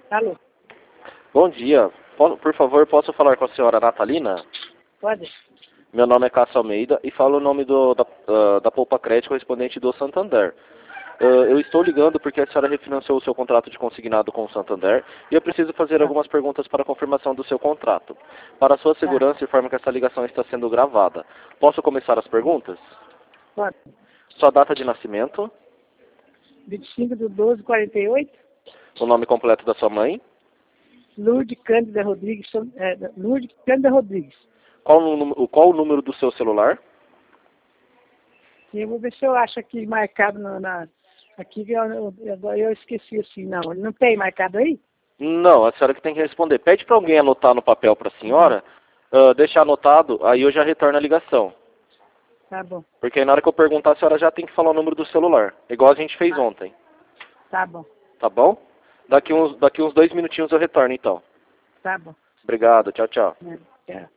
Alô, Bom dia. Por favor, posso falar com a senhora Natalina? pode? Meu nome é Cássio Almeida e falo o nome da Poupa Crédito correspondente do Santander. Eu estou ligando porque a senhora refinanciou o seu contrato de consignado com o Santander e eu preciso fazer Tá, algumas perguntas para a confirmação do seu contrato. Para sua tá, segurança, informo que essa ligação está sendo gravada. Posso começar as perguntas? pode. Sua data de nascimento, 25/12/48, o nome completo da sua mãe, Lourdes Cândida Rodrigues, Lourdes Cândida Rodrigues. qual o número do seu celular? E eu vou ver se eu acho aqui marcado aqui, que agora eu esqueci assim, não. Não tem marcado aí? Não, a senhora que tem que responder. Pede para alguém anotar no papel para a senhora, deixar anotado, aí eu já retorno a ligação. Tá bom, Porque aí na hora que eu perguntar, a senhora já tem que falar o número do celular. Igual a gente fez ontem. tá bom, Tá bom? Daqui uns 2 minutinhos eu retorno, então. tá bom. Obrigado, tchau, tchau. É, é.